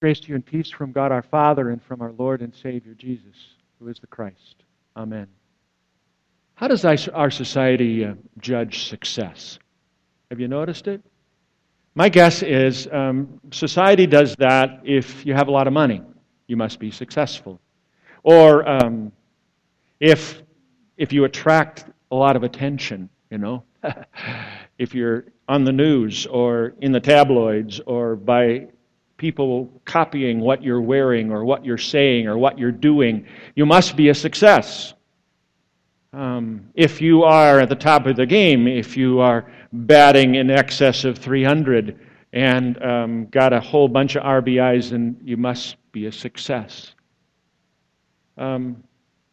Grace to you and peace from God our Father and from our Lord and Savior Jesus, who is the Christ. Amen. How does our society judge success? Have you noticed it? My guess is society does that if you have a lot of money, you must be successful. Or if you attract a lot of attention, if you're on the news or in the tabloids or by people copying what you're wearing or what you're saying or what you're doing, you must be a success. If you are at the top of the game, if you are batting in excess of 300 and got a whole bunch of RBIs, then you must be a success. When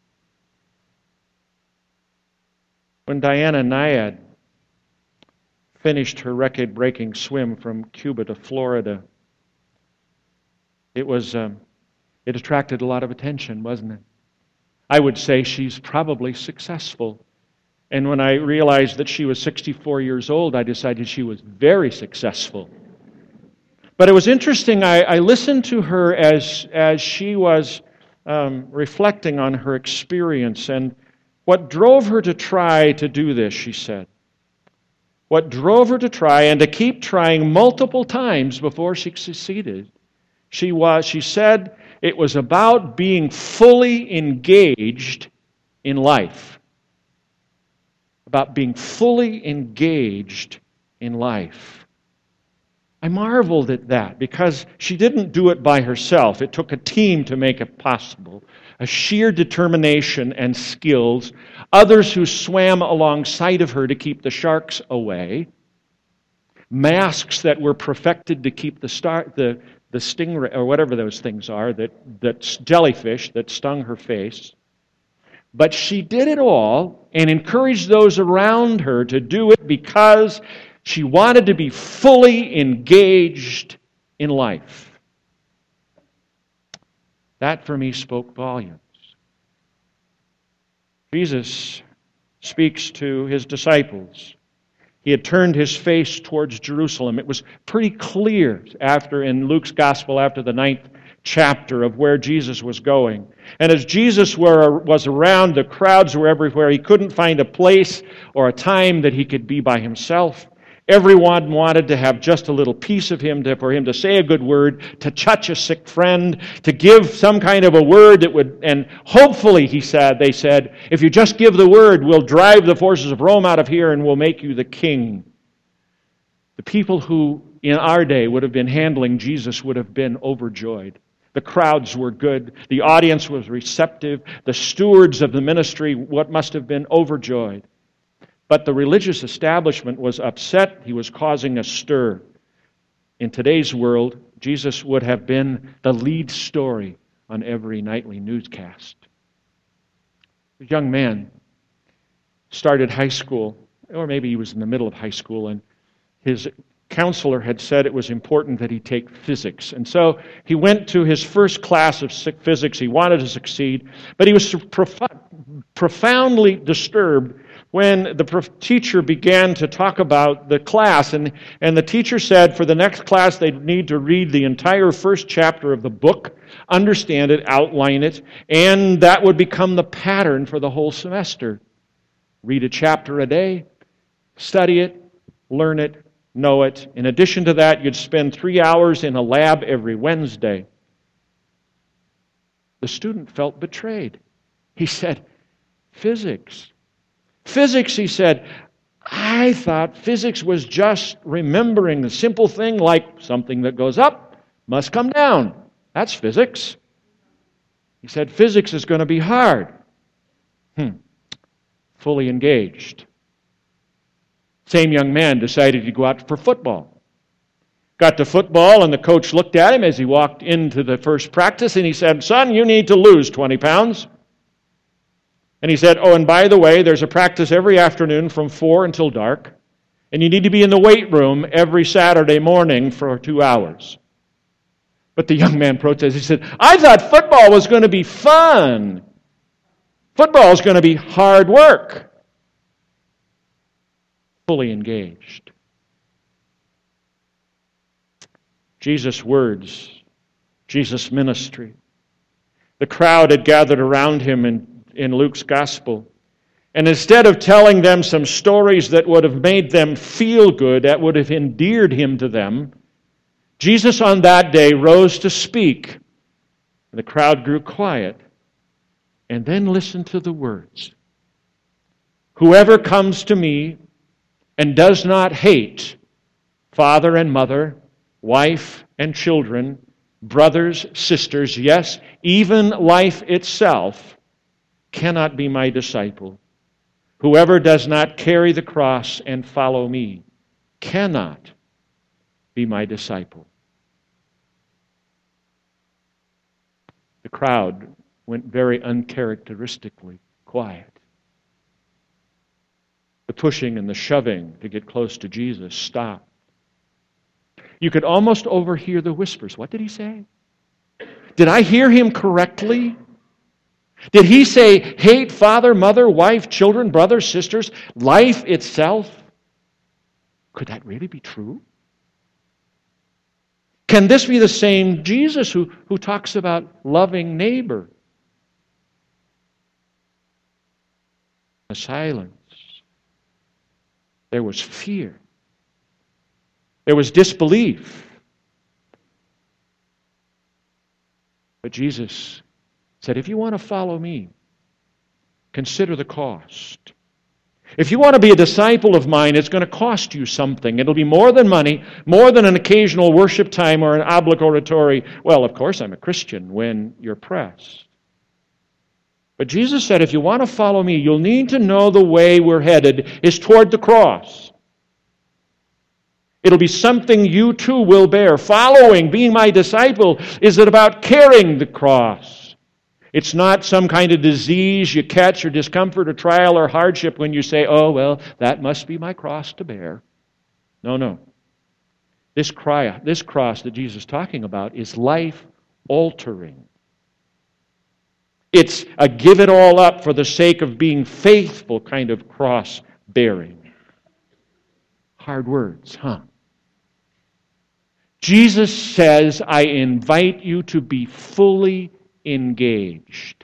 Diana Nyad finished her record-breaking swim from Cuba to Florida, it attracted a lot of attention, wasn't it? I would say she's probably successful. And when I realized that she was 64 years old, I decided she was very successful. But it was interesting, I listened to her as she was reflecting on her experience and what drove her to try to do this, she said. What drove her to try and to keep trying multiple times before she succeeded, she said it was about being fully engaged in life. About being fully engaged in life. I marveled at that because she didn't do it by herself. It took a team to make it possible. A sheer determination and skills. Others who swam alongside of her to keep the sharks away. Masks that were perfected to keep the stingray, or whatever those things are, that jellyfish that stung her face. But she did it all and encouraged those around her to do it because she wanted to be fully engaged in life. That for me spoke volumes. Jesus speaks to his disciples. He had turned his face towards Jerusalem. It was pretty clear in Luke's Gospel after the 9th chapter of where Jesus was going. And as Jesus was around, the crowds were everywhere. He couldn't find a place or a time that he could be by himself. Everyone wanted to have just a little piece of him, for him to say a good word, to touch a sick friend, to give some kind of a word that would, and hopefully, they said, if you just give the word, we'll drive the forces of Rome out of here and we'll make you the king. The people who in our day would have been handling Jesus would have been overjoyed. The crowds were good. The audience was receptive. The stewards of the ministry, what must have been overjoyed. But the religious establishment was upset. He was causing a stir. In today's world, Jesus would have been the lead story on every nightly newscast. A young man started high school, or maybe he was in the middle of high school, and his counselor had said it was important that he take physics. And so he went to his first class of physics. He wanted to succeed, but he was profoundly disturbed when the teacher began to talk about the class. And the teacher said for the next class they'd need to read the entire first chapter of the book, understand it, outline it, and that would become the pattern for the whole semester. Read a chapter a day, study it, learn it, know it. In addition to that, you'd spend 3 hours in a lab every Wednesday. The student felt betrayed. He said, physics. Physics, he said, I thought physics was just remembering the simple thing like something that goes up must come down. That's physics. He said, physics is going to be hard. Fully engaged. Same young man decided to go out for football. Got to football, and the coach looked at him as he walked into the first practice, and he said, son, you need to lose 20 pounds. And he said, oh, and by the way, there's a practice every afternoon from 4 until dark, and you need to be in the weight room every Saturday morning for 2 hours. But the young man protested. He said, I thought football was going to be fun. Football is going to be hard work. Fully engaged. Jesus' words Jesus' ministry. The crowd had gathered around him in Luke's gospel. And instead of telling them some stories that would have made them feel good, that would have endeared him to them, Jesus on that day rose to speak. The crowd grew quiet and then listened to the words. Whoever comes to me and does not hate father and mother, wife and children, brothers, sisters, yes, even life itself, cannot be my disciple. Whoever does not carry the cross and follow me cannot be my disciple. The crowd went very uncharacteristically quiet. The pushing and the shoving to get close to Jesus stopped. You could almost overhear the whispers. What did he say? Did I hear him correctly? Did he say, hate father, mother, wife, children, brothers, sisters, life itself? Could that really be true? Can this be the same Jesus who talks about loving neighbor? A silence. There was fear. There was disbelief. But Jesus said, if you want to follow me, consider the cost. If you want to be a disciple of mine, it's going to cost you something. It'll be more than money, more than an occasional worship time or an obligatory, well, of course I'm a Christian, when you're pressed. But Jesus said, if you want to follow me, you'll need to know the way we're headed is toward the cross. It'll be something you too will bear. Following, being my disciple, is it about carrying the cross? It's not some kind of disease you catch or discomfort or trial or hardship when you say, oh, well, that must be my cross to bear. No. This cross that Jesus is talking about is life-altering. It's a give it all up for the sake of being faithful kind of cross-bearing. Hard words, huh? Jesus says, I invite you to be fully engaged.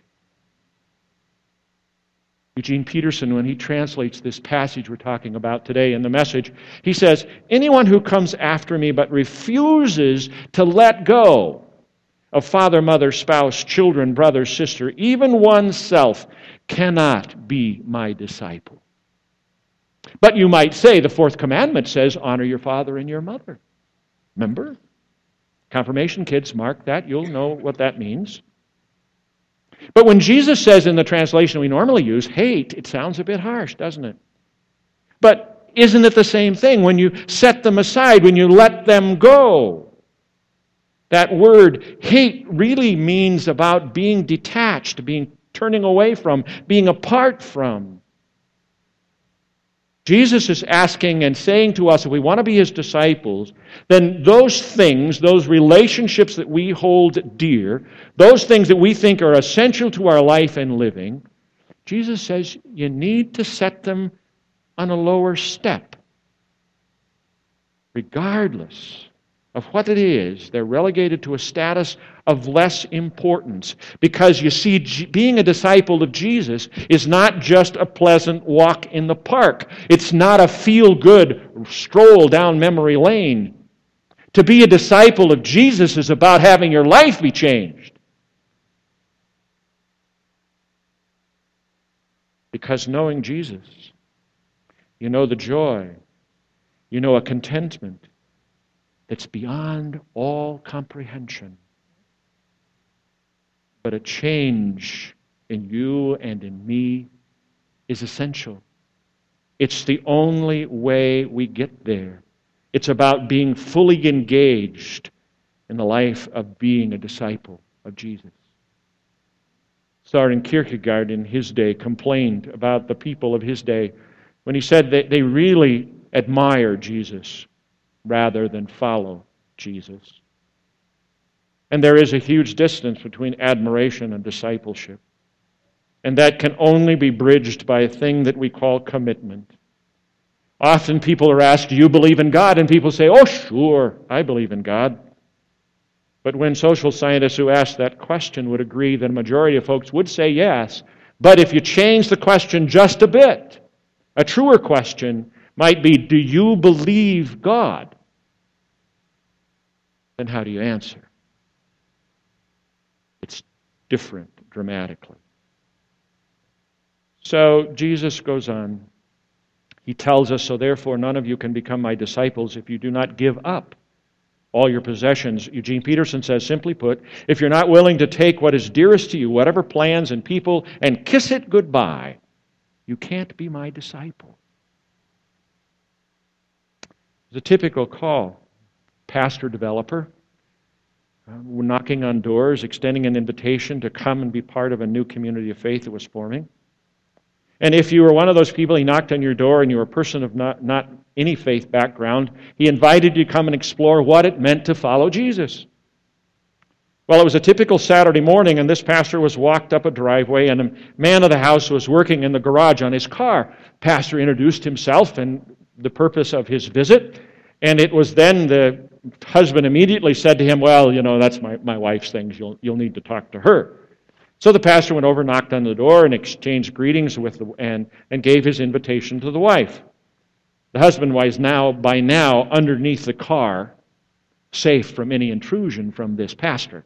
Eugene Peterson, when he translates this passage we're talking about today in the Message, he says, anyone who comes after me but refuses to let go of father, mother, spouse, children, brother, sister, even oneself, cannot be my disciple. But you might say, the fourth commandment says, honor your father and your mother. Remember? Confirmation kids, mark that. You'll know what that means. But when Jesus says in the translation we normally use, hate, it sounds a bit harsh, doesn't it? But isn't it the same thing when you set them aside, when you let them go? That word hate really means about being detached, turning away from, being apart from. Jesus is asking and saying to us, if we want to be His disciples, then those things, those relationships that we hold dear, those things that we think are essential to our life and living, Jesus says you need to set them on a lower step. Regardless of what it is, they're relegated to a status of less importance. Because you see, being a disciple of Jesus is not just a pleasant walk in the park. It's not a feel-good stroll down memory lane. To be a disciple of Jesus is about having your life be changed. Because knowing Jesus, you know the joy, you know a contentment that's beyond all comprehension. But a change in you and in me is essential. It's the only way we get there. It's about being fully engaged in the life of being a disciple of Jesus. Søren Kierkegaard in his day complained about the people of his day when he said that they really admire Jesus rather than follow Jesus. And there is a huge distance between admiration and discipleship. And that can only be bridged by a thing that we call commitment. Often people are asked, do you believe in God? And people say, oh, sure, I believe in God. But when social scientists who ask that question would agree that a majority of folks would say yes, but if you change the question just a bit, a truer question might be, do you believe God? Then how do you answer? It's different dramatically. So Jesus goes on. He tells us, so therefore none of you can become my disciples if you do not give up all your possessions. Eugene Peterson says, simply put, if you're not willing to take what is dearest to you, whatever plans and people, and kiss it goodbye, you can't be my disciple. It's a typical call. Pastor developer, knocking on doors, extending an invitation to come and be part of a new community of faith that was forming. And if you were one of those people, he knocked on your door and you were a person of not any faith background, he invited you to come and explore what it meant to follow Jesus. Well, it was a typical Saturday morning, and this pastor was walked up a driveway, and a man of the house was working in the garage on his car. Pastor introduced himself and the purpose of his visit, and it was then the husband immediately said to him, well, that's my wife's things. You'll need to talk to her. So the pastor went over, knocked on the door, and exchanged greetings with and gave his invitation to the wife. The husband was by now underneath the car, safe from any intrusion from this pastor.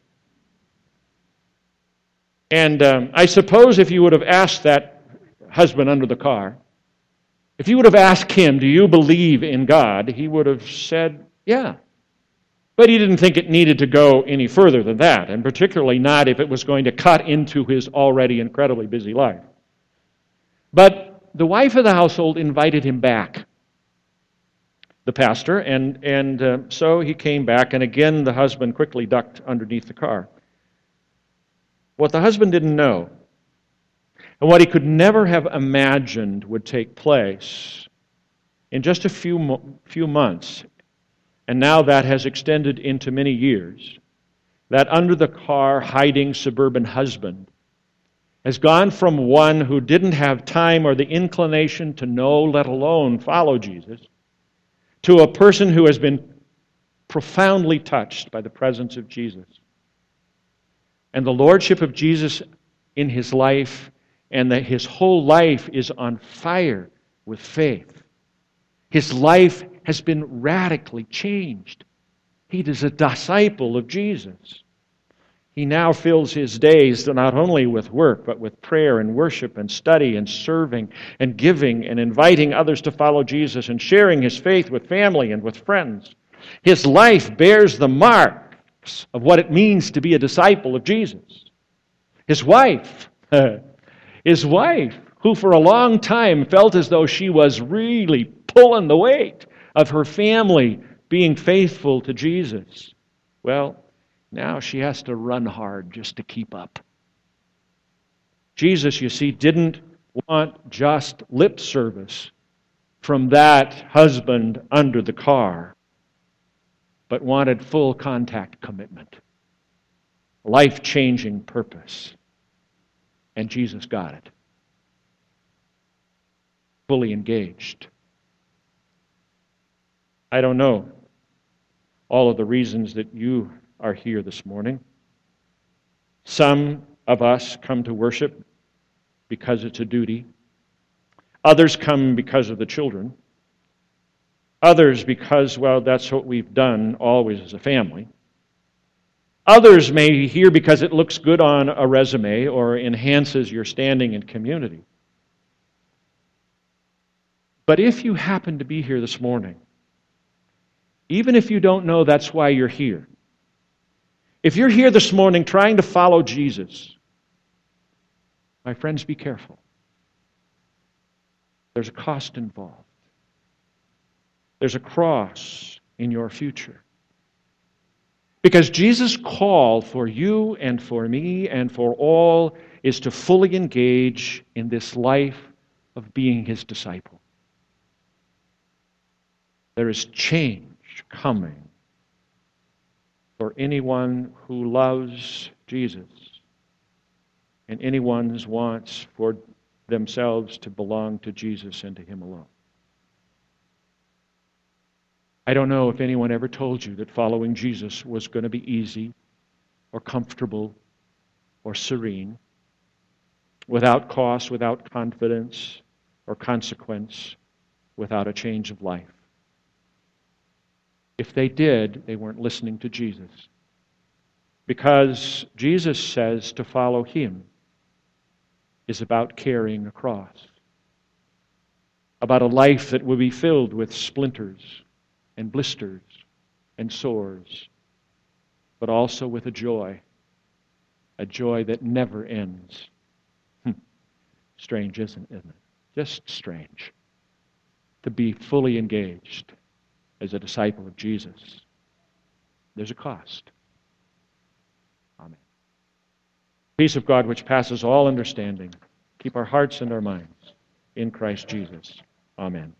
And I suppose if you would have asked that husband under the car, if you would have asked him, do you believe in God? He would have said, yeah. But he didn't think it needed to go any further than that, and particularly not if it was going to cut into his already incredibly busy life. But the wife of the household invited him back, the pastor, and so he came back, and again the husband quickly ducked underneath the car. What the husband didn't know, and what he could never have imagined would take place in just a few months, and now that has extended into many years, that under the car hiding suburban husband has gone from one who didn't have time or the inclination to know, let alone follow Jesus, to a person who has been profoundly touched by the presence of Jesus. And the lordship of Jesus in his life, and that his whole life is on fire with faith. His life has been radically changed. He is a disciple of Jesus. He now fills his days not only with work, but with prayer and worship and study and serving and giving and inviting others to follow Jesus and sharing his faith with family and with friends. His life bears the marks of what it means to be a disciple of Jesus. His wife, who for a long time felt as though she was really pulling the weight of her family being faithful to Jesus. Well, now she has to run hard just to keep up. Jesus, you see, didn't want just lip service from that husband under the car, but wanted full contact commitment, life-changing purpose. And Jesus got it. Fully engaged. I don't know all of the reasons that you are here this morning. Some of us come to worship because it's a duty. Others come because of the children. Others because, well, that's what we've done always as a family. Others may be here because it looks good on a resume or enhances your standing in community. But if you happen to be here this morning, even if you don't know that's why you're here, if you're here this morning trying to follow Jesus, my friends, be careful. There's a cost involved. There's a cross in your future. Because Jesus' call for you and for me and for all is to fully engage in this life of being his disciple. There is change coming for anyone who loves Jesus and anyone who wants for themselves to belong to Jesus and to him alone. I don't know if anyone ever told you that following Jesus was going to be easy or comfortable or serene, without cost, without confidence or consequence, without a change of life. If they did, they weren't listening to Jesus. Because Jesus says to follow Him is about carrying a cross, about a life that will be filled with splinters and blisters and sores, but also with a joy that never ends. Strange, isn't it? Just strange to be fully engaged as a disciple of Jesus. There's a cost. Amen. Peace of God which passes all understanding, keep our hearts and our minds in Christ Jesus. Amen.